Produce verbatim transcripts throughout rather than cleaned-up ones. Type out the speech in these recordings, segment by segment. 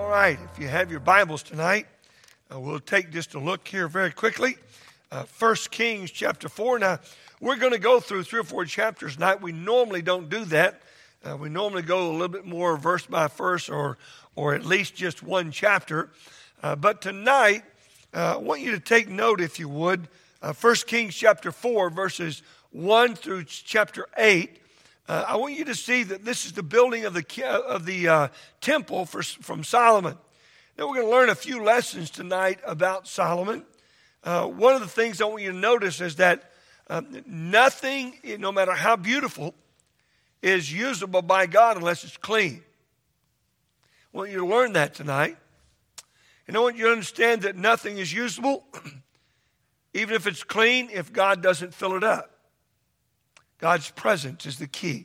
right, if you have your Bibles tonight, uh, we'll take just a look here very quickly. Uh, First Kings chapter four. Now, we're going to go through three or four chapters tonight. We normally don't do that. Uh, we normally go a little bit more verse by verse or, or at least just one chapter. Uh, but tonight, uh, I want you to take note, if you would, uh, First Kings chapter four, verses one through chapter eight. Uh, I want you to see that this is the building of the of the uh, temple for, from Solomon. Now we're going to learn a few lessons tonight about Solomon. Uh, one of the things I want you to notice is that uh, nothing, no matter how beautiful, is usable by God unless it's clean. I want you to learn that tonight. And I want you to understand that nothing is usable, even if it's clean, if God doesn't fill it up. God's presence is the key.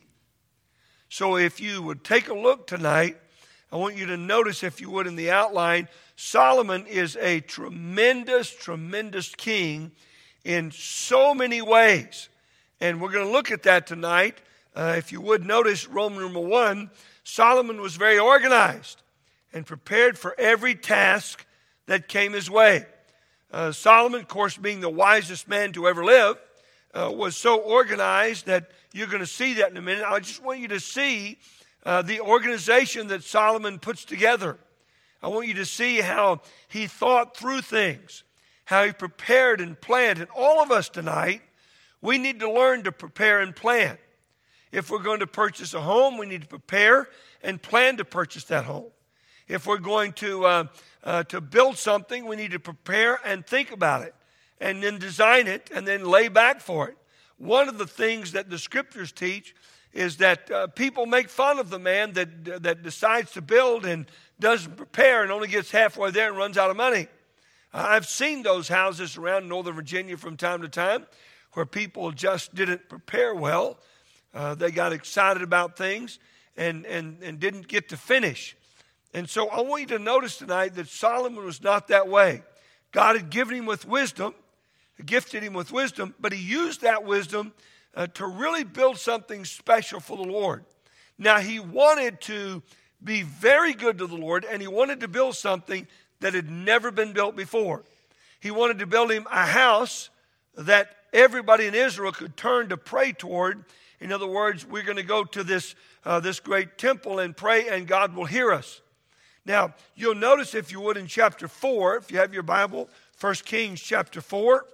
So if you would take a look tonight, I want you to notice, if you would, in the outline, Solomon is a tremendous, tremendous king in so many ways. And we're going to look at that tonight. Uh, if you would notice, Roman number one, Solomon was very organized and prepared for every task that came his way. Uh, Solomon, of course, being the wisest man to ever live, Uh, was so organized that you're going to see that in a minute. I just want you to see uh, the organization that Solomon puts together. I want you to see how he thought through things, how he prepared and planned. And all of us tonight, we need to learn to prepare and plan. If we're going to purchase a home, we need to prepare and plan to purchase that home. If we're going to uh, uh, to build something, we need to prepare and think about it, and then design it, and then lay back for it. One of the things that the scriptures teach is that uh, people make fun of the man that uh, that decides to build and doesn't prepare and only gets halfway there and runs out of money. Uh, I've seen those houses around Northern Virginia from time to time where people just didn't prepare well. Uh, they got excited about things and, and, and didn't get to finish. And so I want you to notice tonight that Solomon was not that way. God had given him with wisdom, gifted him with wisdom, but he used that wisdom uh, to really build something special for the Lord. Now, he wanted to be very good to the Lord, and he wanted to build something that had never been built before. He wanted to build him a house that everybody in Israel could turn to pray toward. In other words, we're going to go to this, uh, this great temple and pray, and God will hear us. Now, you'll notice, if you would, in chapter four, if you have your Bible, First Kings chapter four,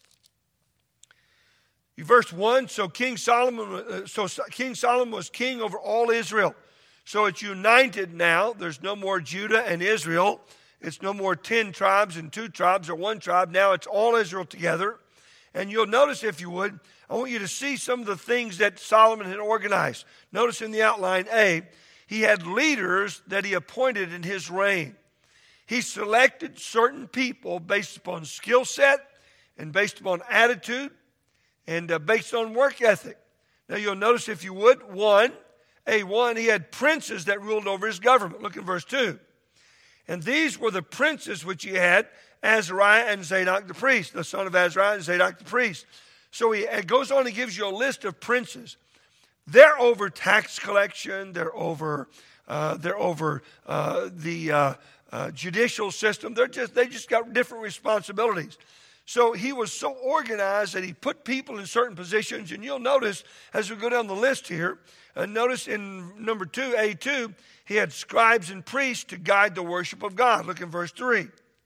verse one. So King Solomon, uh, so King Solomon was king over all Israel. So it's united now. There's no more Judah and Israel. It's no more ten tribes and two tribes or one tribe. Now it's all Israel together. And you'll notice, if you would, I want you to see some of the things that Solomon had organized. Notice in the outline A, he had leaders that he appointed in his reign. He selected certain people based upon skill set and based upon attitude and uh, based on work ethic. Now you'll notice, if you would, one, A one, he had princes that ruled over his government. Look at verse two. And these were the princes which he had, Azariah and Zadok the priest, the son of Azariah and Zadok the priest. So he it goes on and gives you a list of princes. They're over tax collection. They're over. Uh, they're over uh, the uh, uh, judicial system. They're just. They just got different responsibilities. So he was so organized that he put people in certain positions. And you'll notice as we go down the list here. Uh, notice in number two, A two, he had scribes and priests to guide the worship of God. Look in verse three.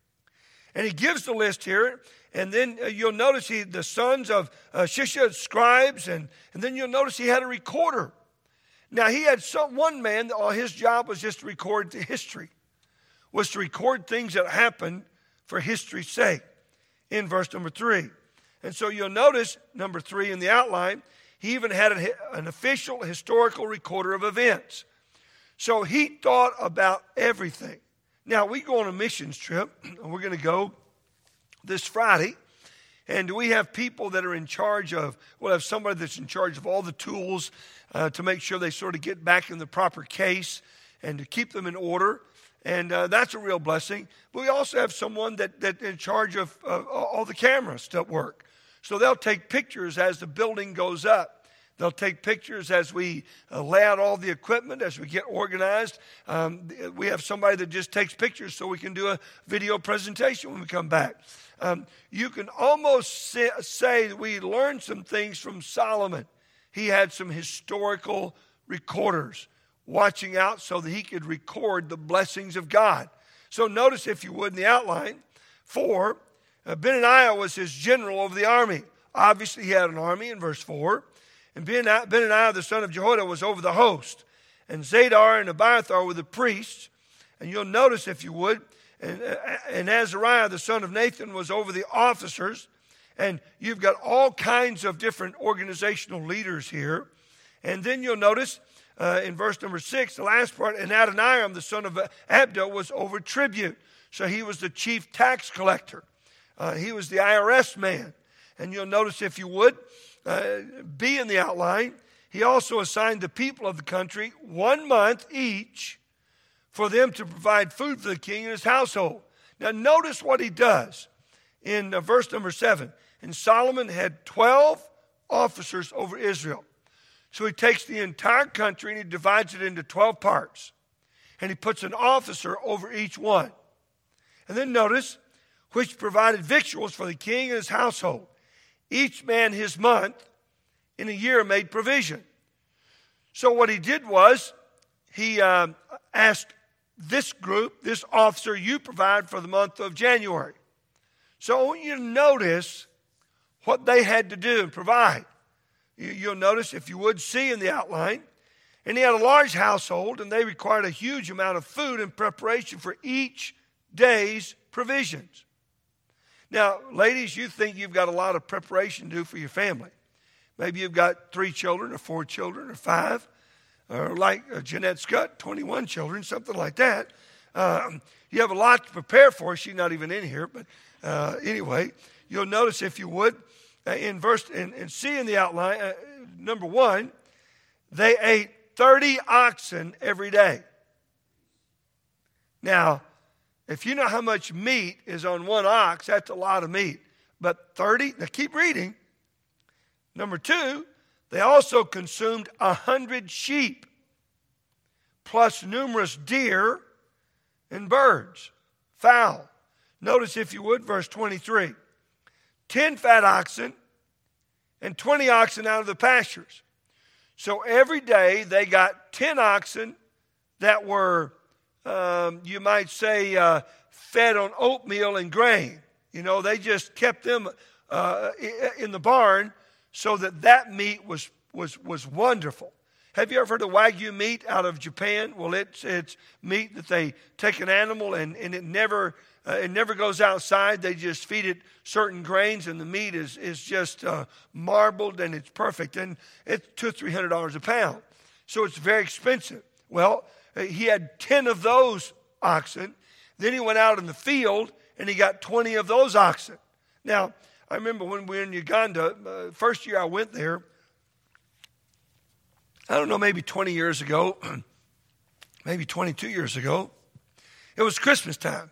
And he gives the list here. And then uh, you'll notice he, the sons of uh, Shisha, scribes, and, and then you'll notice he had a recorder. Now he had some, one man, uh, his job was just to record the history, was to record things that happened for history's sake, in verse number three. And so you'll notice, number three in the outline, he even had an, an official historical recorder of events. So he thought about everything. Now we go on a missions trip, and we're going to go this Friday, and we have people that are in charge of, we'll have somebody that's in charge of all the tools uh, to make sure they sort of get back in the proper case and to keep them in order, and uh, that's a real blessing. But we also have someone that that's in charge of uh, all the cameras that work. So they'll take pictures as the building goes up. They'll take pictures as we uh, lay out all the equipment, as we get organized. Um, we have somebody that just takes pictures so we can do a video presentation when we come back. Um, you can almost say, say that we learned some things from Solomon. He had some historical recorders watching out so that he could record the blessings of God. So notice, if you would, in the outline, four, uh, Benaniah was his general over the army. Obviously, he had an army in verse four. And Benaniah, the son of Jehoiada, was over the host. And Zadar and Abiathar were the priests. And you'll notice, if you would, and, and Azariah, the son of Nathan, was over the officers. And you've got all kinds of different organizational leaders here. And then you'll notice uh, in verse number six, the last part, and Adoniram, the son of Abda, was over tribute. So he was the chief tax collector. Uh, he was the I R S man. And you'll notice, if you would, Uh, B in the outline, he also assigned the people of the country one month each for them to provide food for the king and his household. Now notice what he does in uh, verse number seven. And Solomon had twelve officers over Israel. So he takes the entire country and he divides it into twelve parts. And he puts an officer over each one. And then notice, which provided victuals for the king and his household. Each man his month in a year made provision. So what he did was, he um, asked this group, this officer, you provide for the month of January. So I want you to notice what they had to do and provide. You, you'll notice, if you would, see in the outline. And he had a large household, and they required a huge amount of food in preparation for each day's provisions. Now, ladies, you think you've got a lot of preparation to do for your family. Maybe you've got three children or four children or five, or like uh, Jeanette's got twenty-one children, something like that. Um, you have a lot to prepare for. She's not even in here, but uh, anyway, you'll notice, if you would, uh, in verse in, in C in the outline, uh, number one, they ate thirty oxen every day. Now, if you know how much meat is on one ox, that's a lot of meat. But thirty, now keep reading. Number two, they also consumed a hundred sheep, plus numerous deer and birds, fowl. Notice, if you would, verse twenty-three. Ten fat oxen and twenty oxen out of the pastures. So every day they got ten oxen that were, Um, you might say, uh, fed on oatmeal and grain. You know, they just kept them uh, in the barn so that that meat was was was wonderful. Have you ever heard of Wagyu meat out of Japan? Well, it's it's meat that they take an animal and, and it never uh, it never goes outside. They just feed it certain grains, and the meat is is just uh, marbled, and it's perfect. And it's two or three hundred dollars a pound, so it's very expensive. Well, he had ten of those oxen. Then he went out in the field and he got twenty of those oxen. Now, I remember when we were in Uganda, uh, first year I went there, I don't know, maybe twenty years ago, maybe twenty-two years ago, it was Christmas time.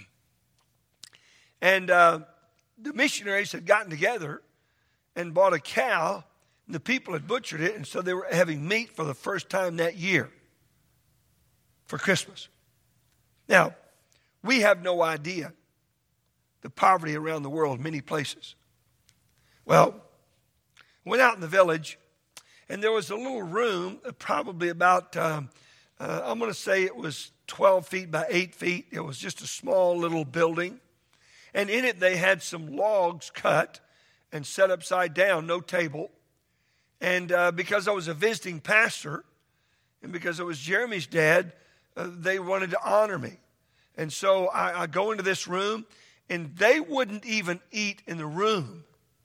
And uh, the missionaries had gotten together and bought a cow, and the people had butchered it, and so they were having meat for the first time that year for Christmas. Now, we have no idea the poverty around the world, many places. Well, went out in the village, and there was a little room, probably about, um, uh, I'm going to say it was twelve feet by eight feet. It was just a small little building. And in it, they had some logs cut and set upside down, no table. And uh, because I was a visiting pastor, and because it was Jeremy's dad, uh, they wanted to honor me. And so I, I go into this room, and they wouldn't even eat in the room.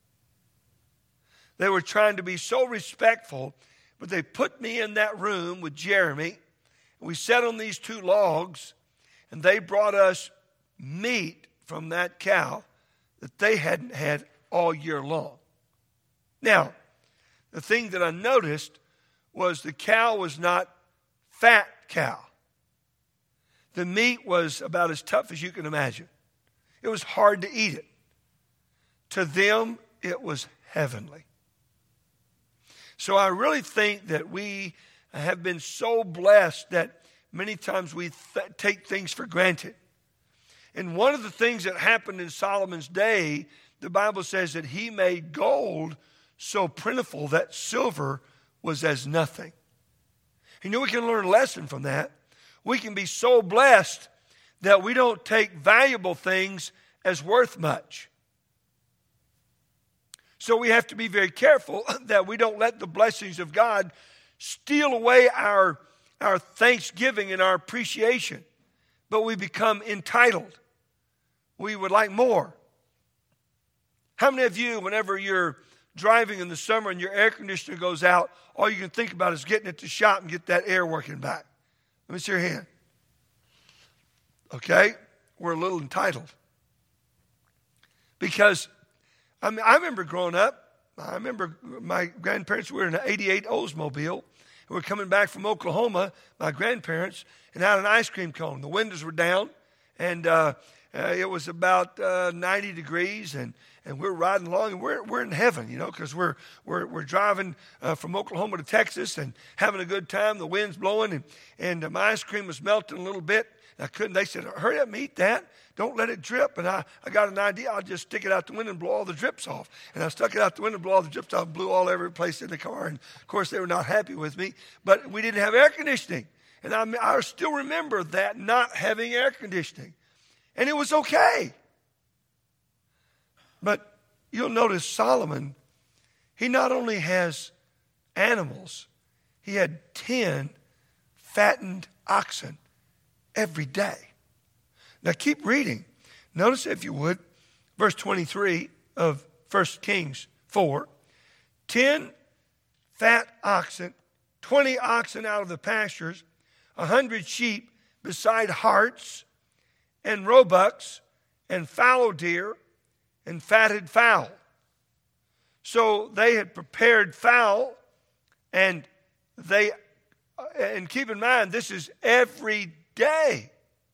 They were trying to be so respectful, but they put me in that room with Jeremy. And we sat on these two logs, and they brought us meat from that cow that they hadn't had all year long. Now, the thing that I noticed was the cow was not fat cow. The meat was about as tough as you can imagine. It was hard to eat it. To them, it was heavenly. So I really think that we have been so blessed that many times we th- take things for granted. And one of the things that happened in Solomon's day, the Bible says that he made gold so plentiful that silver was as nothing. You know, we can learn a lesson from that. We can be so blessed that we don't take valuable things as worth much. So we have to be very careful that we don't let the blessings of God steal away our, our thanksgiving and our appreciation, but we become entitled. We would like more. How many of you, whenever you're driving in the summer and your air conditioner goes out, all you can think about is getting it to shop and get that air working back? Let me see your hand. Okay? We're a little entitled. Because I mean, I remember growing up, I remember my grandparents were in an eighty-eight Oldsmobile. And we were coming back from Oklahoma, my grandparents, and had an ice cream cone. The windows were down, and uh, uh, it was about uh, ninety degrees, and, and we're riding along, and we're we're in heaven, you know, because we're we're we're driving uh, from Oklahoma to Texas and having a good time. The wind's blowing, and and uh, my ice cream was melting a little bit. And I couldn't. They said, "Hurry up and eat that. Don't let it drip." And I, I got an idea. I'll just stick it out the window and blow all the drips off. And I stuck it out the window and blew all the drips off, blew all every place in the car. And, of course, they were not happy with me. But we didn't have air conditioning. And I, I still remember that, not having air conditioning. And it was okay. But you'll notice Solomon, he not only has animals, he had ten fattened oxen every day. Now keep reading. Notice, if you would, verse twenty-three of First Kings four. Ten fat oxen, twenty oxen out of the pastures, a hundred sheep beside harts and roebucks and fallow deer and fatted fowl. So they had prepared fowl, and they, and keep in mind, this is every day.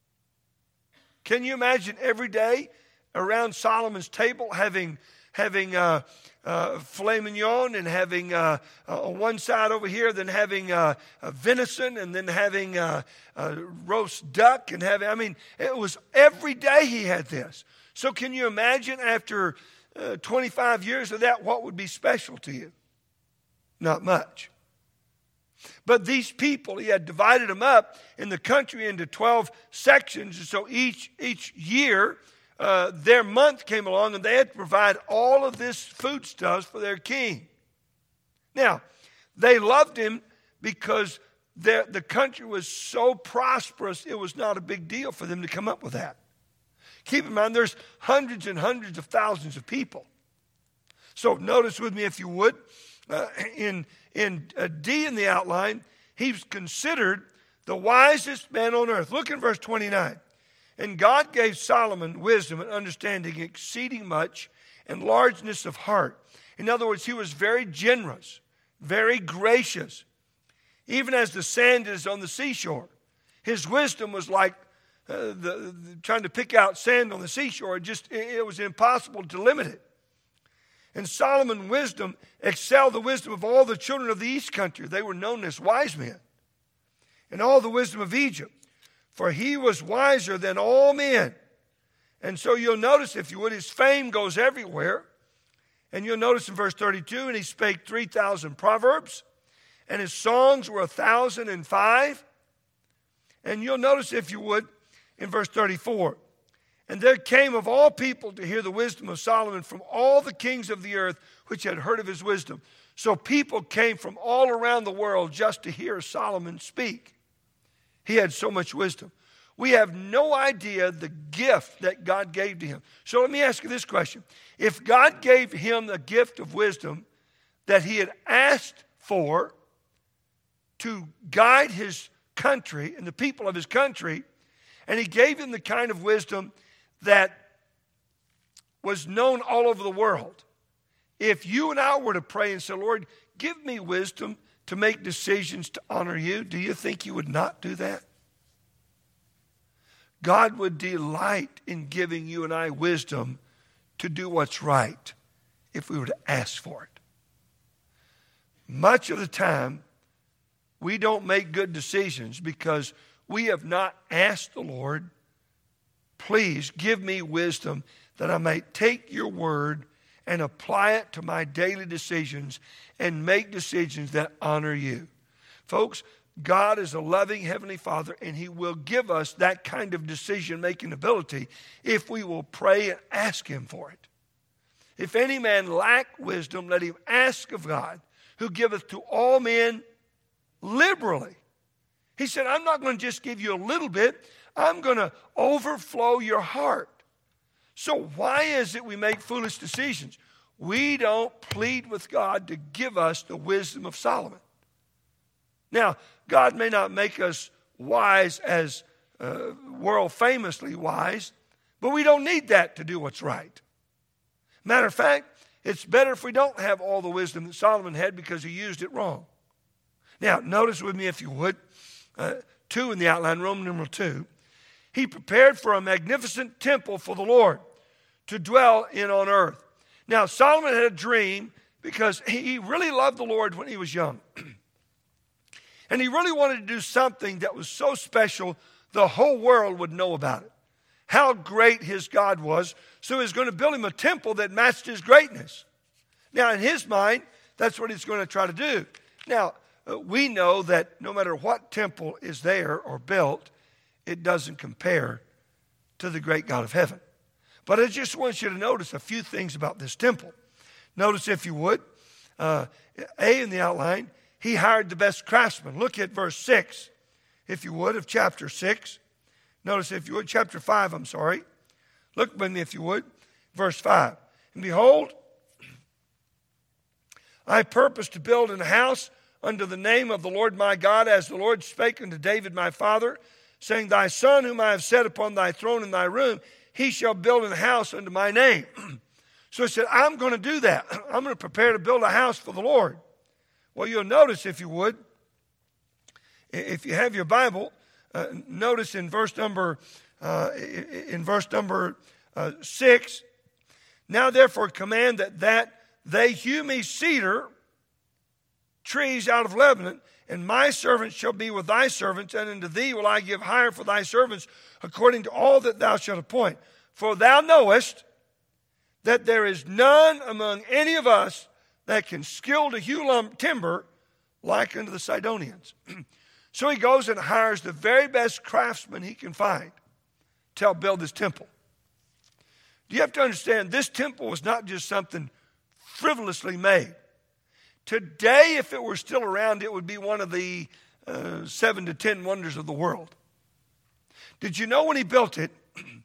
Can you imagine every day around Solomon's table having having uh, uh, filet mignon and having uh, uh, on one side over here, then having uh, uh, venison, and then having uh, uh, roast duck, and having, I mean, it was every day he had this. So can you imagine after uh, twenty-five years of that, what would be special to you? Not much. But these people, he had divided them up in the country into twelve sections. And so each, each year, uh, their month came along, and they had to provide all of this foodstuffs for their king. Now, they loved him because their, the country was so prosperous, it was not a big deal for them to come up with that. Keep in mind, there's hundreds and hundreds of thousands of people. So notice with me, if you would, uh, in In uh, D in the outline, he's considered the wisest man on earth. Look in verse twenty-nine. And God gave Solomon wisdom and understanding exceeding much and largeness of heart. In other words, he was very generous, very gracious, even as the sand is on the seashore. His wisdom was like uh, the, the, trying to pick out sand on the seashore. It just it, it was impossible to limit it. And Solomon's wisdom excelled the wisdom of all the children of the east country. They were known as wise men. And all the wisdom of Egypt. For he was wiser than all men. And so you'll notice, if you would, his fame goes everywhere. And you'll notice in verse thirty-two, and he spake three thousand proverbs. And his songs were a thousand and five. And you'll notice, if you would, in verse thirty-four. And there came of all people to hear the wisdom of Solomon from all the kings of the earth which had heard of his wisdom. So people came from all around the world just to hear Solomon speak. He had so much wisdom. We have no idea the gift that God gave to him. So let me ask you this question. If God gave him the gift of wisdom that he had asked for to guide his country and the people of his country, and he gave him the kind of wisdom that was known all over the world. If you and I were to pray and say, Lord, give me wisdom to make decisions to honor you, do you think you would not do that? God would delight in giving you and I wisdom to do what's right if we were to ask for it. much of the time, we don't make good decisions because we have not asked the Lord, please give me wisdom that I may take your word and apply it to my daily decisions and make decisions that honor you. Folks, God is a loving Heavenly Father, and He will give us that kind of decision-making ability if we will pray and ask Him for it. If any man lack wisdom, let him ask of God, who giveth to all men liberally. He said, I'm not going to just give you a little bit. I'm going to overflow your heart. So why is it we make foolish decisions? We don't plead with God to give us the wisdom of Solomon. Now, God may not make us wise as uh, world famously wise, but we don't need that to do what's right. Matter of fact, it's better if we don't have all the wisdom that Solomon had because he used it wrong. Now, notice with me, if you would, uh, two in the outline, Roman numeral two. He prepared for a magnificent temple for the Lord to dwell in on earth. Now, Solomon had a dream because he really loved the Lord when he was young. And he really wanted to do something that was so special the whole world would know about it. How great his God was. So he was going to build him a temple that matched his greatness. Now, in his mind, that's what he's going to try to do. Now, uh, we know that no matter what temple is there or built, it doesn't compare to the great God of heaven. But I just want you to notice a few things about this temple. Notice, if you would, uh, A in the outline, he hired the best craftsmen. Look at verse six, if you would, of chapter six. Notice, if you would, chapter five, I'm sorry. Look with me, if you would, verse five. And behold, I purpose to build an house unto the name of the Lord my God, as the Lord spake unto David my father, saying, thy son whom I have set upon thy throne in thy room, he shall build an house unto my name. So he said, I'm going to do that. I'm going to prepare to build a house for the Lord. Well, you'll notice, if you would, if you have your Bible, uh, notice in verse number uh, in verse number uh, six. Now therefore command that that they hew me cedar trees out of Lebanon, and my servants shall be with thy servants, and unto thee will I give hire for thy servants, according to all that thou shalt appoint. For thou knowest that there is none among any of us that can skill to hew lump timber like unto the Sidonians. So he goes and hires the very best craftsman he can find to help build this temple. You have to understand, this temple was not just something frivolously made. Today, if it were still around, it would be one of the uh, seven to ten wonders of the world. Did you know when he built it,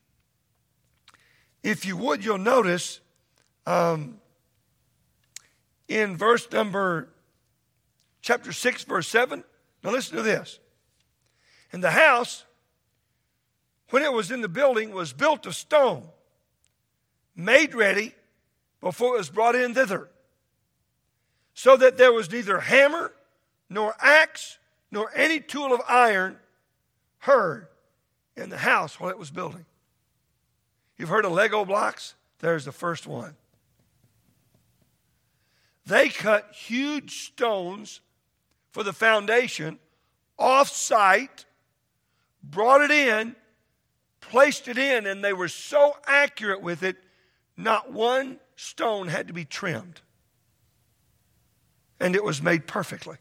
if you would, you'll notice um, in verse number, chapter six, verse seven. Now listen to this. And the house, when it was in the building, was built of stone, made ready before it was brought in thither, so that there was neither hammer, nor axe, nor any tool of iron heard in the house while it was building. You've heard of Lego blocks? There's the first one. They cut huge stones for the foundation off-site, brought it in, placed it in, and they were so accurate with it, not one stone had to be trimmed. And it was made perfectly.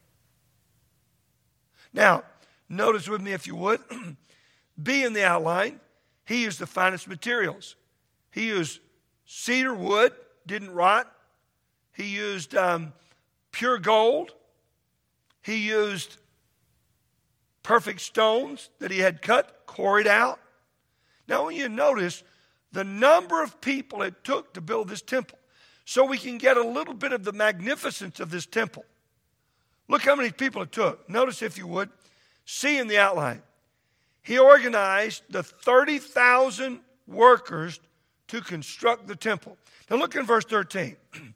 Now, notice with me, if you would, B in the outline, he used the finest materials. He used cedar wood, didn't rot. He used um, pure gold. He used perfect stones that he had cut, quarried out. Now, when you notice the number of people it took to build this temple, so we can get a little bit of the magnificence of this temple. Look how many people it took. Notice, if you would, C in the outline. He organized the thirty thousand workers to construct the temple. Now look in verse thirteen.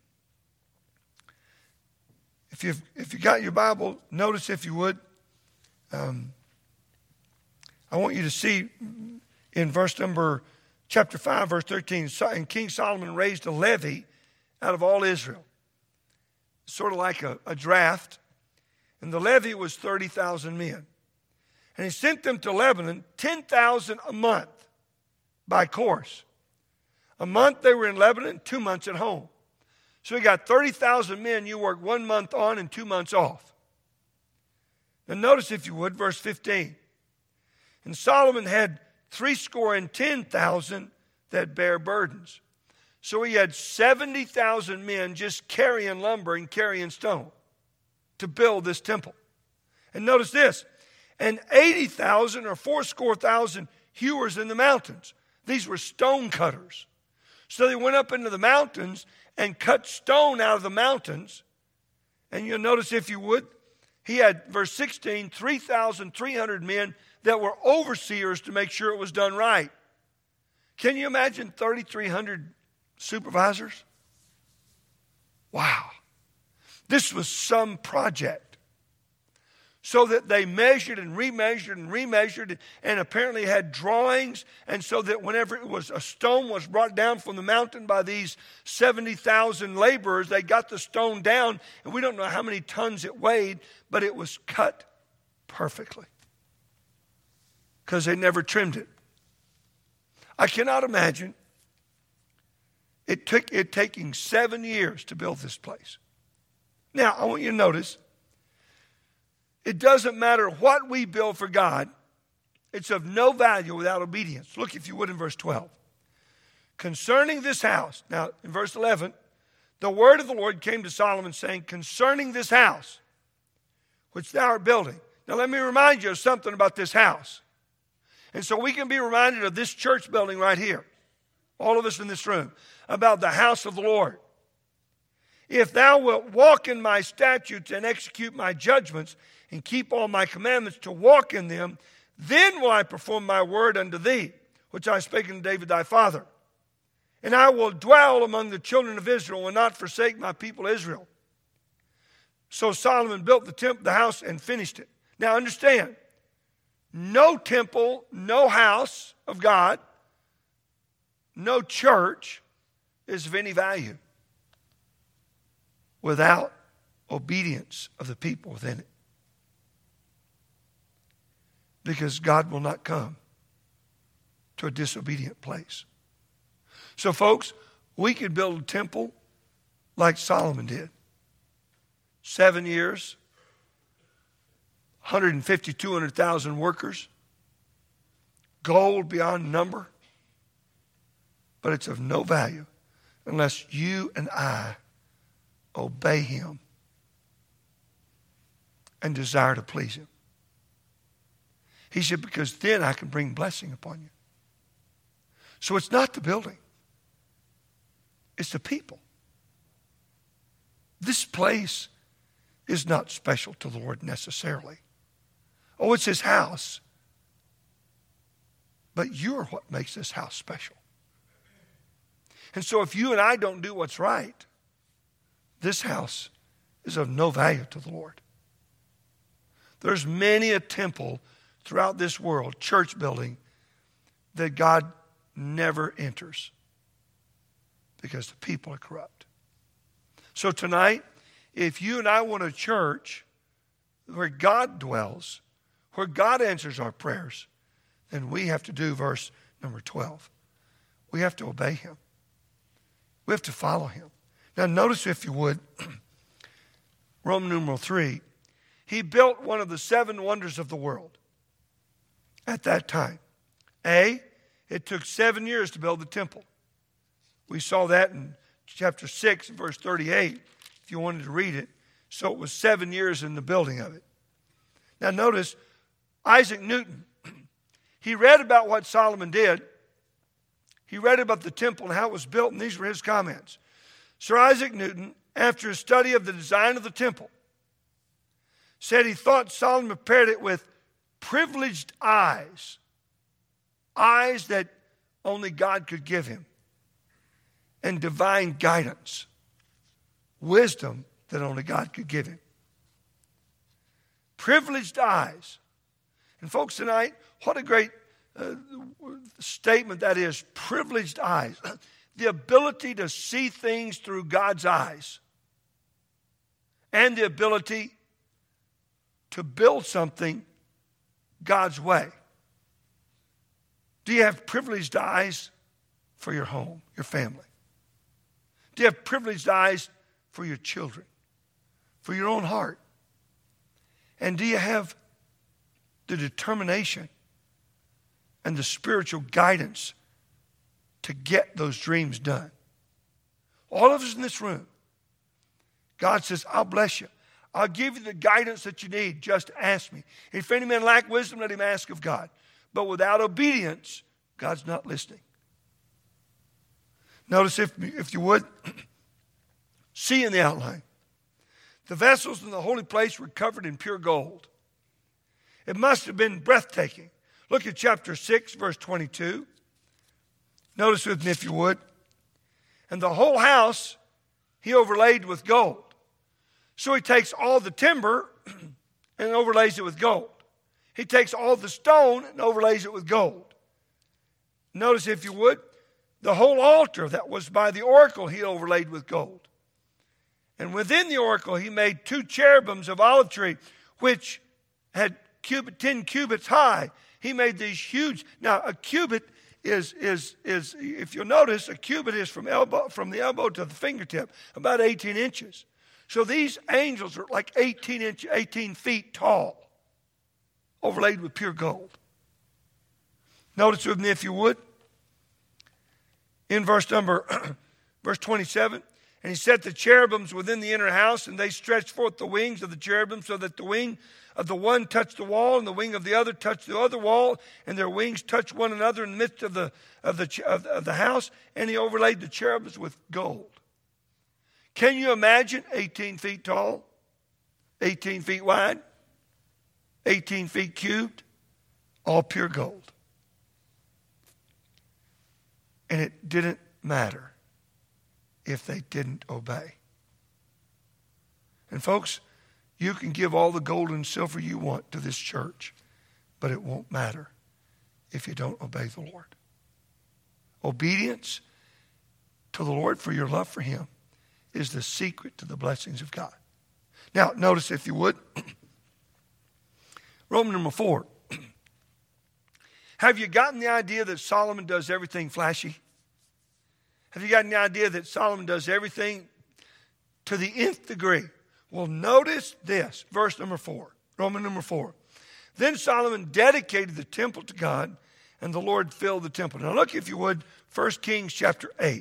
If you've, if you got your Bible, notice, if you would, um, I want you to see in verse number, chapter five, verse thirteen, and King Solomon raised a levy out of all Israel, sort of like a, a draft, and the levy was thirty thousand men. And he sent them to Lebanon, ten thousand a month by course. A month they were in Lebanon, two months at home. So he got thirty thousand men. You work one month on and two months off. Now notice, if you would, verse fifteen. And Solomon had threescore and ten thousand that bear burdens. So he had seventy thousand men just carrying lumber and carrying stone to build this temple. And notice this, and eighty thousand or fourscore thousand hewers in the mountains. These were stone cutters. So they went up into the mountains and cut stone out of the mountains. And you'll notice, if you would, he had, verse sixteen, three thousand three hundred men that were overseers to make sure it was done right. Can you imagine three thousand three hundred supervisors? Wow. This was some project. So that they measured and remeasured and remeasured and apparently had drawings. And so that whenever it was a stone was brought down from the mountain by these seventy thousand laborers, they got the stone down. And we don't know how many tons it weighed, but it was cut perfectly. Because they never trimmed it. I cannot imagine it took it taking seven years to build this place. Now, I want you to notice, it doesn't matter what we build for God. It's of no value without obedience. Look, if you would, in verse twelve. Concerning this house. Now, in verse eleven, the word of the Lord came to Solomon, saying, concerning this house, which thou art building. Now, let me remind you of something about this house. And so we can be reminded of this church building right here. All of us in this room. About the house of the Lord. If thou wilt walk in my statutes and execute my judgments and keep all my commandments to walk in them, then will I perform my word unto thee, which I spake unto David thy father. And I will dwell among the children of Israel and not forsake my people Israel. So Solomon built the temple, the house, and finished it. Now understand, no temple, no house of God, no church is of any value without obedience of the people within it. Because God will not come to a disobedient place. So folks, we could build a temple like Solomon did. Seven years, one hundred fifty, two hundred thousand workers, gold beyond number. But it's of no value unless you and I obey him and desire to please him. He said, because then I can bring blessing upon you. So it's not the building. It's the people. This place is not special to the Lord necessarily. Oh, it's his house. But you're what makes this house special. And so if you and I don't do what's right, this house is of no value to the Lord. There's many a temple throughout this world, church building, that God never enters because the people are corrupt. So tonight, if you and I want a church where God dwells, where God answers our prayers, then we have to do verse number twelve. We have to obey him. We have to follow him. Now notice, if you would, Roman numeral three, he built one of the seven wonders of the world at that time. A, it took seven years to build the temple. We saw that in chapter six, verse thirty-eight, if you wanted to read it. So it was seven years in the building of it. Now notice, Isaac Newton, he read about what Solomon did. He read about the temple and how it was built, and these were his comments. Sir Isaac Newton, after a study of the design of the temple, said he thought Solomon prepared it with privileged eyes, eyes that only God could give him, and divine guidance, wisdom that only God could give him. Privileged eyes. And folks, tonight, what a great uh, statement that is, privileged eyes. The ability to see things through God's eyes. and the ability to build something God's way? Do you have privileged eyes for your home, your family? Do you have privileged eyes for your children, for your own heart? And do you have the determination and the spiritual guidance to get those dreams done? All of us in this room, God says, I'll bless you. I'll give you the guidance that you need. Just ask me. If any man lack wisdom, let him ask of God. But without obedience, God's not listening. Notice, if, if you would, see in the outline. The vessels in the holy place were covered in pure gold. It must have been breathtaking. Look at chapter six, verse twenty-two. Notice with me, if you would. And the whole house he overlaid with gold. So he takes all the timber and overlays it with gold. He takes all the stone and overlays it with gold. Notice, if you would, the whole altar that was by the oracle he overlaid with gold. And within the oracle he made two cherubims of olive tree, which had cubit, ten cubits high. He made these huge. Now a cubit is is is if you'll notice, a cubit is from elbow from the elbow to the fingertip, about eighteen inches. So these angels are like eighteen inch, eighteen feet tall, overlaid with pure gold. Notice with me, if you would, in verse number verse twenty-seven. And he set the cherubims within the inner house, and they stretched forth the wings of the cherubim, so that the wing of the one touched the wall, and the wing of the other touched the other wall, and their wings touched one another in the midst of the of the of, of the house. And he overlaid the cherubims with gold. Can you imagine eighteen feet tall, eighteen feet wide, eighteen feet cubed, all pure gold? And it didn't matter if they didn't obey. And folks, you can give all the gold and silver you want to this church, but it won't matter if you don't obey the Lord. Obedience to the Lord for your love for him is the secret to the blessings of God. Now, notice, if you would, Roman number four. Have you gotten the idea that Solomon does everything flashy? Have you gotten the idea that Solomon does everything to the nth degree? Well, notice this, verse number four, Roman number four. Then Solomon dedicated the temple to God, and the Lord filled the temple. Now look, if you would, First Kings chapter eight.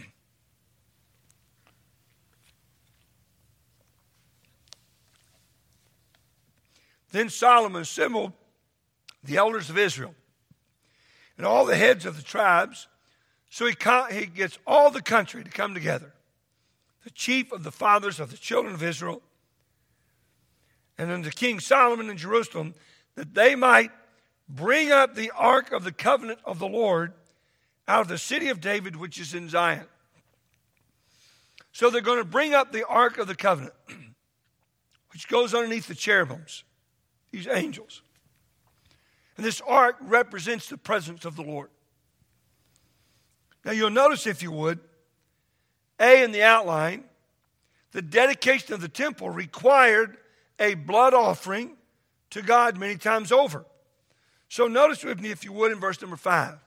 Then Solomon assembled the elders of Israel and all the heads of the tribes. So he, he gets all the country to come together, the chief of the fathers of the children of Israel, and unto King Solomon in Jerusalem, that they might bring up the ark of the covenant of the Lord out of the city of David, which is in Zion. So they're going to bring up the ark of the covenant, which goes underneath the cherubims, these angels. And this ark represents the presence of the Lord. Now you'll notice, if you would, A, in the outline, the dedication of the temple required a blood offering to God many times over. So notice with me, if you would, in verse number five.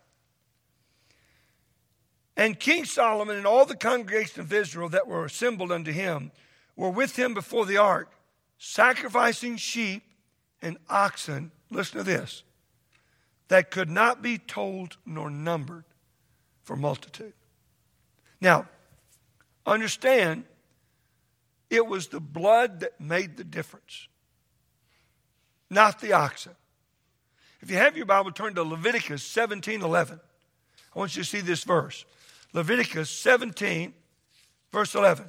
And King Solomon and all the congregation of Israel that were assembled unto him were with him before the ark, sacrificing sheep and oxen, listen to this, that could not be told nor numbered for multitude. Now, understand, it was the blood that made the difference, not the oxen. If you have your Bible, turn to Leviticus seventeen eleven. I want you to see this verse. Leviticus seventeen, verse eleven.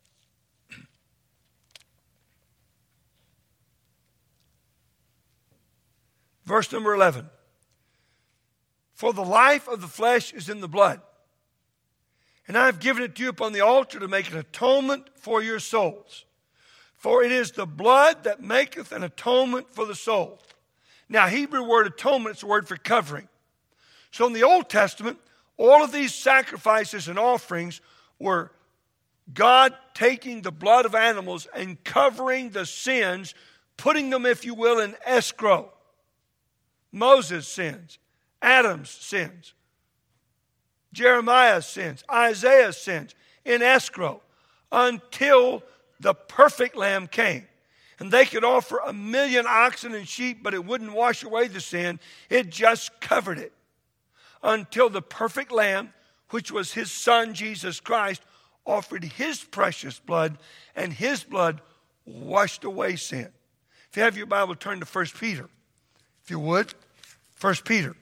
Verse number eleven. For the life of the flesh is in the blood, and I have given it to you upon the altar to make an atonement for your souls. For it is the blood that maketh an atonement for the soul. Now, Hebrew word atonement is a word for covering. So in the Old Testament, all of these sacrifices and offerings were God taking the blood of animals and covering the sins, putting them, if you will, in escrow. Moses' sins, Adam's sins, Jeremiah's sins, Isaiah's sins, in escrow until the perfect lamb came. And they could offer a million oxen and sheep, but it wouldn't wash away the sin. It just covered it until the perfect lamb, which was his son, Jesus Christ, offered his precious blood, and his blood washed away sin. If you have your Bible, turn to First Peter. If you would, First Peter.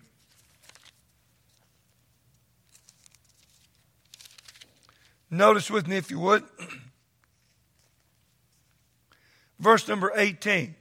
Notice with me, if you would, verse number eighteen.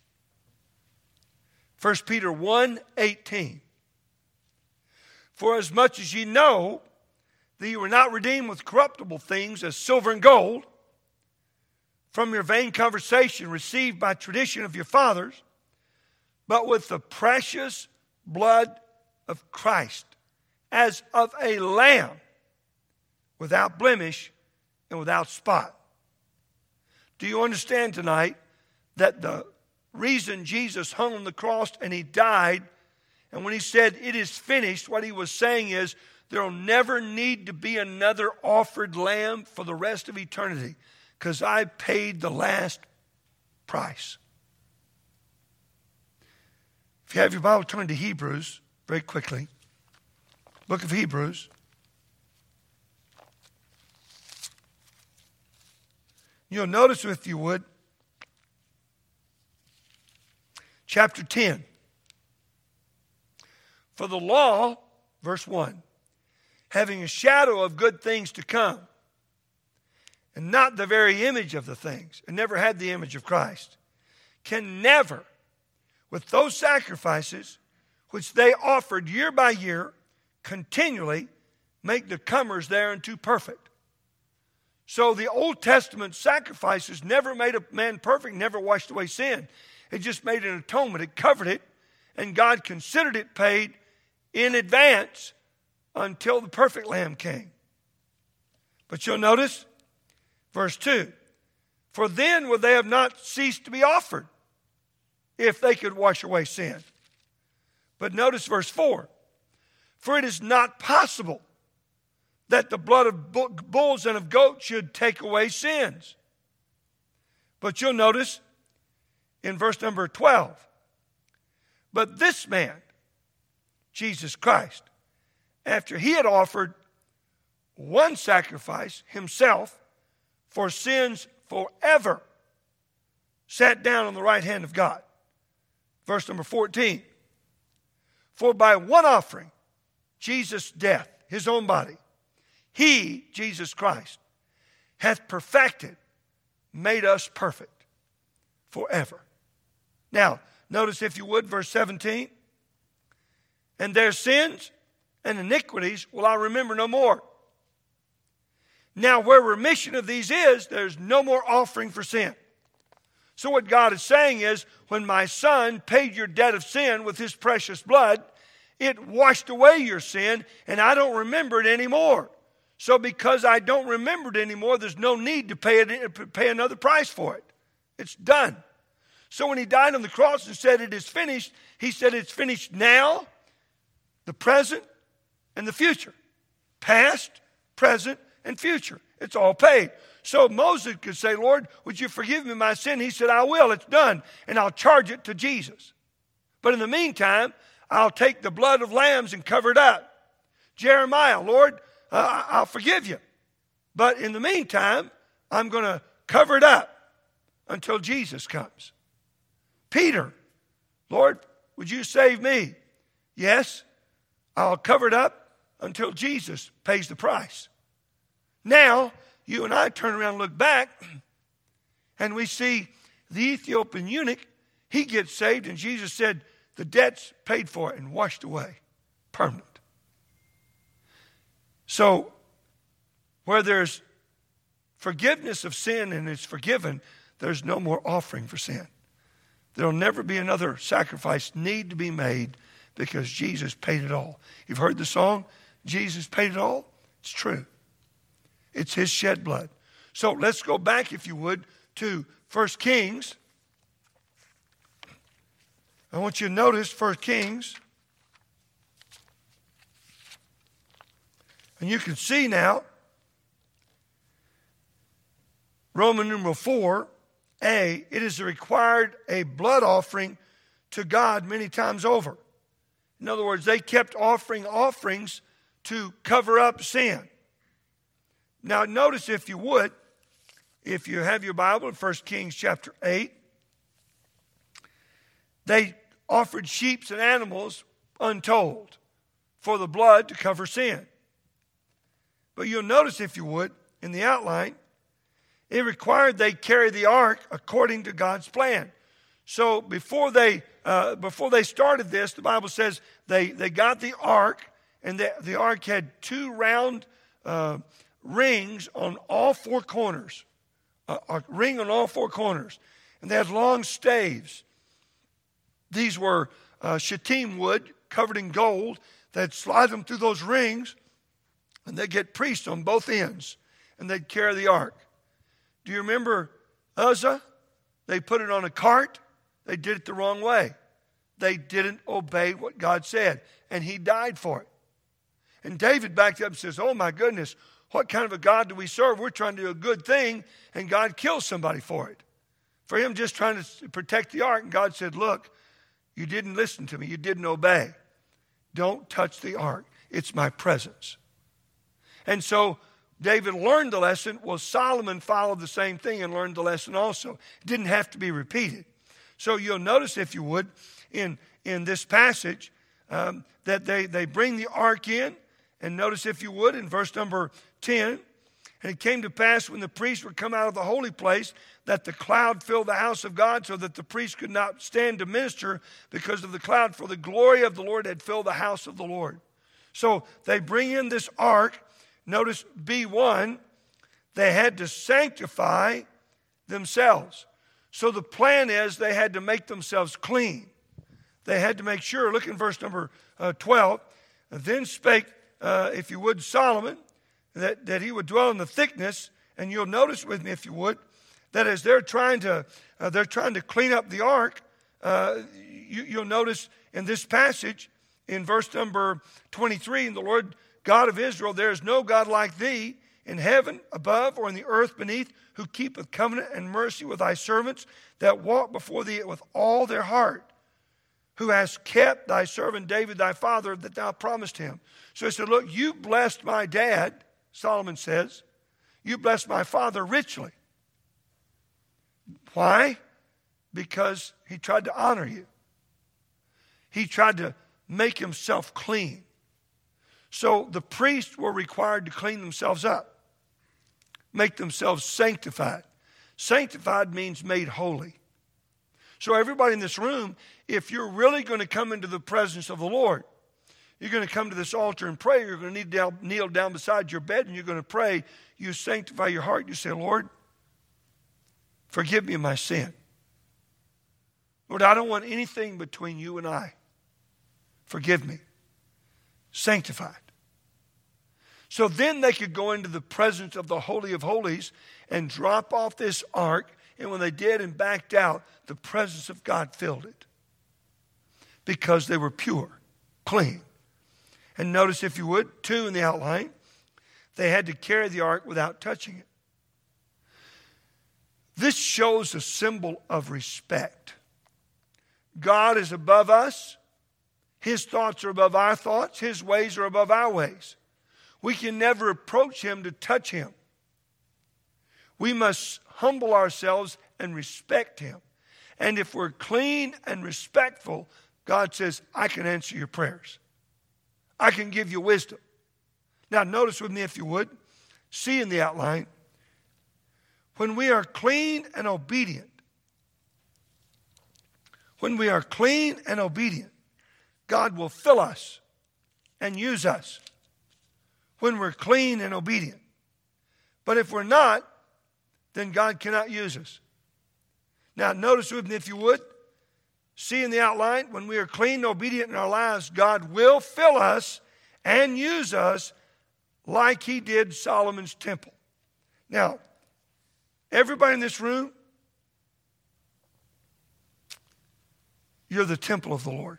First Peter one eighteen. For as much as ye know that you were not redeemed with corruptible things as silver and gold from your vain conversation received by tradition of your fathers, but with the precious blood of Christ, as of a lamb without blemish and without spot. Do you understand tonight that the reason Jesus hung on the cross and he died, and when he said it is finished, what he was saying is there will never need to be another offered lamb for the rest of eternity, because I paid the last price. If you have your Bible, turn to Hebrews very quickly. Book of Hebrews. You'll notice, if you would, chapter ten. For the law, verse one, having a shadow of good things to come, and not the very image of the things, and never had the image of Christ, can never, with those sacrifices which they offered year by year, continually make the comers thereunto perfect. So the Old Testament sacrifices never made a man perfect, never washed away sin. It just made an atonement. It covered it, and God considered it paid in advance until the perfect lamb came. But you'll notice, verse two, for then would they have not ceased to be offered if they could wash away sin. But notice verse four, for it is not possible that the blood of bulls and of goats should take away sins. But you'll notice in verse number twelve, but this man, Jesus Christ, after he had offered one sacrifice himself for sins forever, sat down on the right hand of God. Verse number fourteen, for by one offering, Jesus' death, his own body, he, Jesus Christ, hath perfected, made us perfect forever. Now, notice, if you would, verse seventeen. And their sins and iniquities will I remember no more. Now, where remission of these is, there's no more offering for sin. So what God is saying is, when my son paid your debt of sin with his precious blood, it washed away your sin, and I don't remember it anymore. So because I don't remember it anymore, there's no need to pay it, pay another price for it. It's done. So when he died on the cross and said it is finished, he said it's finished now, the present, and the future. Past, present, and future. It's all paid. So Moses could say, Lord, would you forgive me my sin? He said, I will. It's done. And I'll charge it to Jesus. But in the meantime, I'll take the blood of lambs and cover it up. Jeremiah, Lord, uh, I'll forgive you. But in the meantime, I'm going to cover it up until Jesus comes. Peter, Lord, would you save me? Yes, I'll cover it up until Jesus pays the price. Now, you and I turn around and look back, and we see the Ethiopian eunuch, he gets saved, and Jesus said, the debt's paid for and washed away. Permanent. So, where there's forgiveness of sin and it's forgiven, there's no more offering for sin. There will never be another sacrifice need to be made because Jesus paid it all. You've heard the song, Jesus paid it all? It's true. It's his shed blood. So let's go back, if you would, to First Kings. I want you to notice First Kings. And you can see now, Roman numeral four, A, it is required a blood offering to God many times over. In other words, they kept offering offerings to cover up sin. Now notice, if you would, if you have your Bible in First Kings chapter eight, they offered sheep and animals untold for the blood to cover sin. But you'll notice, if you would, in the outline, it required they carry the ark according to God's plan. So before they uh, before they started this, the Bible says they, they got the ark, and the, the ark had two round uh, rings on all four corners. A, a ring on all four corners. And they had long staves. These were uh, shittim wood covered in gold. They'd slide them through those rings, and they'd get priests on both ends, and they'd carry the ark. Do you remember Uzzah? They put it on a cart. They did it the wrong way. They didn't obey what God said, and he died for it. And David backed up and says, oh my goodness, what kind of a God do we serve? We're trying to do a good thing, and God kills somebody for it. For him just trying to protect the ark, and God said, look, you didn't listen to me. You didn't obey. Don't touch the ark. It's my presence. And so David learned the lesson. Well, Solomon followed the same thing and learned the lesson also. It didn't have to be repeated. So you'll notice, if you would, in, in this passage, um, that they, they bring the ark in. And notice, if you would, in verse number ten, and it came to pass when the priests would come out of the holy place that the cloud filled the house of God, so that the priest could not stand to minister because of the cloud, for the glory of the Lord had filled the house of the Lord. So they bring in this ark. Notice B one, they had to sanctify themselves. So the plan is they had to make themselves clean. They had to make sure. Look in verse number uh, twelve. Then spake, uh, if you would, Solomon, that, that he would dwell in the thickness. And you'll notice with me, if you would, that as they're trying to uh, they're trying to clean up the ark, uh, you, you'll notice in this passage, in verse number twenty-three, and the Lord God of Israel, there is no God like thee in heaven above or in the earth beneath, who keepeth covenant and mercy with thy servants that walk before thee with all their heart, who has kept thy servant David thy father that thou promised him. So he said, look, you blessed my dad, Solomon says. You blessed my father richly. Why? Because he tried to honor you. He tried to make himself clean. So the priests were required to clean themselves up, make themselves sanctified. Sanctified means made holy. So everybody in this room, if you're really going to come into the presence of the Lord, you're going to come to this altar and pray. You're going to need to kneel down beside your bed, and you're going to pray. You sanctify your heart. You say, Lord, forgive me of my sin. Lord, I don't want anything between you and I. Forgive me. Sanctified. So then they could go into the presence of the Holy of Holies and drop off this ark. And when they did and backed out, the presence of God filled it. Because they were pure, clean. And notice, if you would, two in the outline, they had to carry the ark without touching it. This shows a symbol of respect. God is above us. His thoughts are above our thoughts. His ways are above our ways. We can never approach him to touch him. We must humble ourselves and respect him. And if we're clean and respectful, God says, I can answer your prayers. I can give you wisdom. Now notice with me, if you would, see in the outline, when we are clean and obedient, when we are clean and obedient, God will fill us and use us when we're clean and obedient. But if we're not, then God cannot use us. Now, notice with me, if you would, see in the outline, when we are clean and obedient in our lives, God will fill us and use us like he did Solomon's temple. Now, Everybody in this room, you're the temple of the Lord.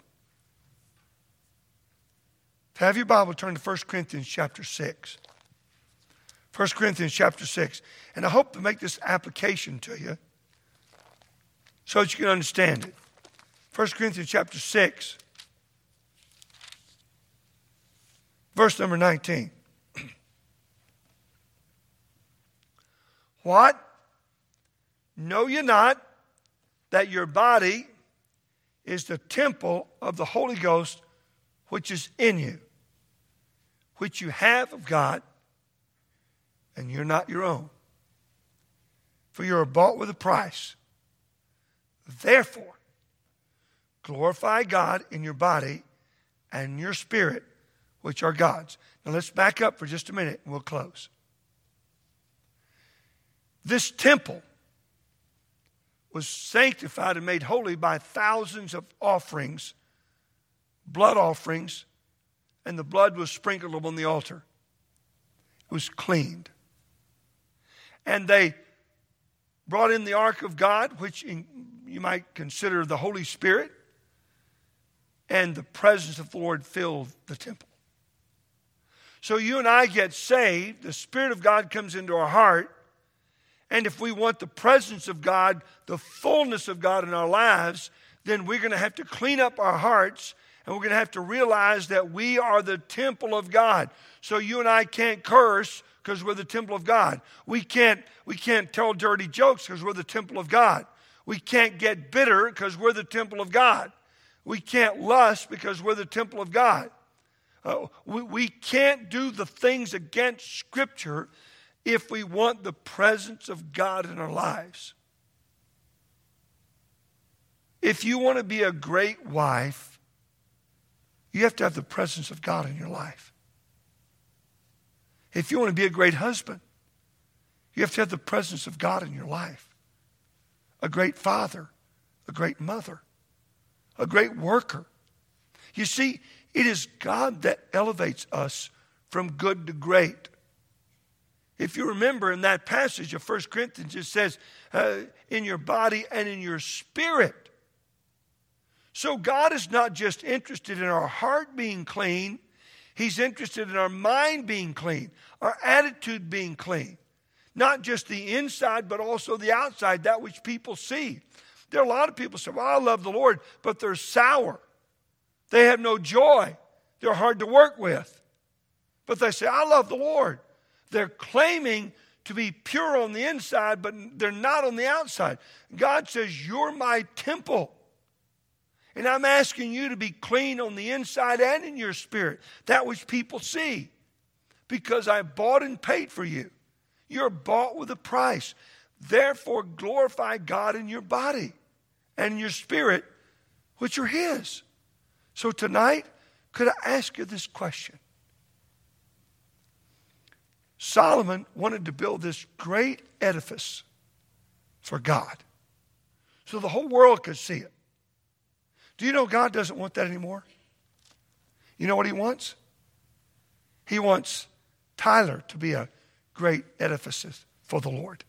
Have your Bible, turn to First Corinthians chapter six. First Corinthians chapter six. And I hope to make this application to you so that you can understand it. First Corinthians chapter six, verse number nineteen. What? Know ye not that your body is the temple of the Holy Ghost which is in you, which you have of God, and you're not your own? For you are bought with a price. Therefore, glorify God in your body and your spirit, which are God's. Now let's back up for just a minute and we'll close. This temple was sanctified and made holy by thousands of offerings, blood offerings, and the blood was sprinkled upon the altar. It was cleaned. And they brought in the ark of God, which in, you might consider the Holy Spirit, and the presence of the Lord filled the temple. So you and I get saved, the Spirit of God comes into our heart, and if we want the presence of God, the fullness of God in our lives, then we're going to have to clean up our hearts, and we're going to have to realize that we are the temple of God. So you and I can't curse because we're the temple of God. We can't, we can't tell dirty jokes because we're the temple of God. We can't get bitter because we're the temple of God. We can't lust because we're the temple of God. Uh, we, we can't do the things against Scripture if we want the presence of God in our lives. If you want to be a great wife, you have to have the presence of God in your life. If you want to be a great husband, you have to have the presence of God in your life. A great father, a great mother, a great worker. You see, it is God that elevates us from good to great. If you remember in that passage of First Corinthians, it says, uh, in your body and in your spirit. So God is not just interested in our heart being clean. He's interested in our mind being clean, our attitude being clean. Not just the inside, but also the outside, that which people see. There are a lot of people who say, well, I love the Lord, but they're sour. They have no joy. They're hard to work with. But they say, I love the Lord. They're claiming to be pure on the inside, but they're not on the outside. God says, you're my temple. And I'm asking you to be clean on the inside and in your spirit, that which people see, because I bought and paid for you. You're bought with a price. Therefore, glorify God in your body and in your spirit, which are His. So tonight, could I ask you this question? Solomon wanted to build this great edifice for God so the whole world could see it. Do you know God doesn't want that anymore? You know what He wants? He wants Tyler to be a great edifice for the Lord.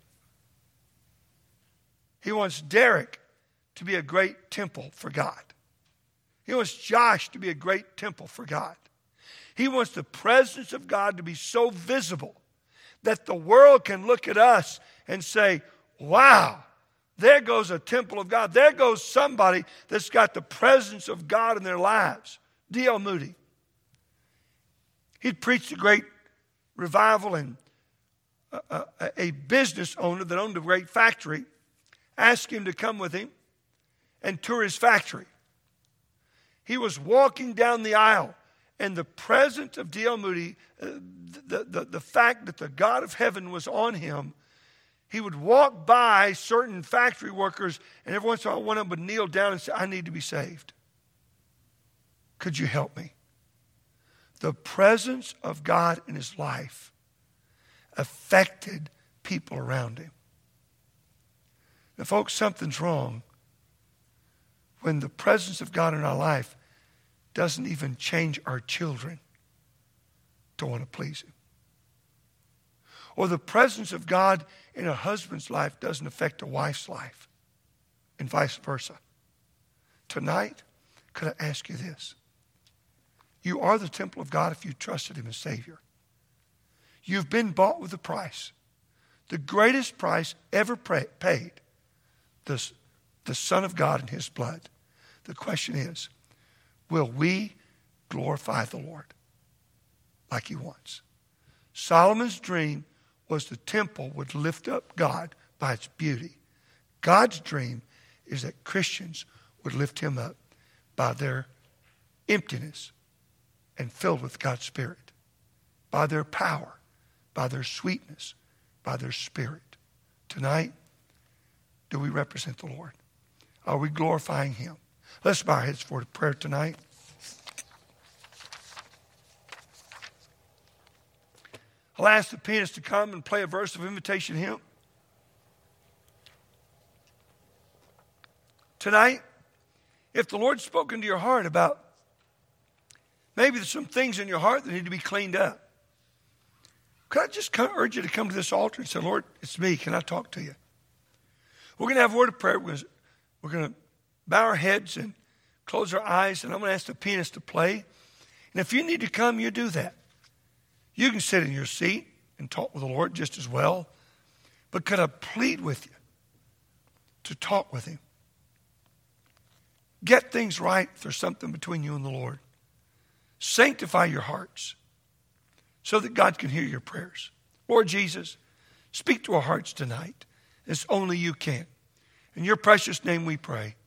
He wants Derek to be a great temple for God. He wants Josh to be a great temple for God. He wants the presence of God to be so visible that the world can look at us and say, wow, there goes a temple of God. There goes somebody that's got the presence of God in their lives. D L Moody. He'd preached a great revival, and a, a, a business owner that owned a great factory asked him to come with him and tour his factory. He was walking down the aisle, and the presence of D L Moody, uh, the, the, the fact that the God of heaven was on him, he would walk by certain factory workers, and every once in a while one of them would kneel down and say, I need to be saved. Could you help me? The presence of God in his life affected people around him. Now, folks, something's wrong when the presence of God in our life doesn't even change our children to want to please Him. or the presence of God in a husband's life doesn't affect a wife's life, and vice versa. Tonight, could I ask you this? You are the temple of God if you trusted him as Savior. You've been bought with a price. The greatest price ever paid. The, the Son of God and his blood. The question is, will we glorify the Lord like he wants? Solomon's dream was the temple would lift up God by its beauty. God's dream is that Christians would lift him up by their emptiness and filled with God's Spirit, by their power, by their sweetness, by their spirit. Tonight, do we represent the Lord? Are we glorifying him? Let's bow our heads for a prayer tonight. I'll ask the pianist to come and play a verse of invitation hymn. Tonight, if the Lord's spoken to your heart about maybe there's some things in your heart that need to be cleaned up, could I just come, urge you to come to this altar and say, Lord, it's me. Can I talk to you? We're going to have a word of prayer. We're going to, we're going to bow our heads and close our eyes, and I'm going to ask the pianist to play. And if you need to come, you do that. You can sit in your seat and talk with the Lord just as well. But could I plead with you to talk with him? Get things right if there's something between you and the Lord. Sanctify your hearts so that God can hear your prayers. Lord Jesus, speak to our hearts tonight as only you can. In your precious name we pray.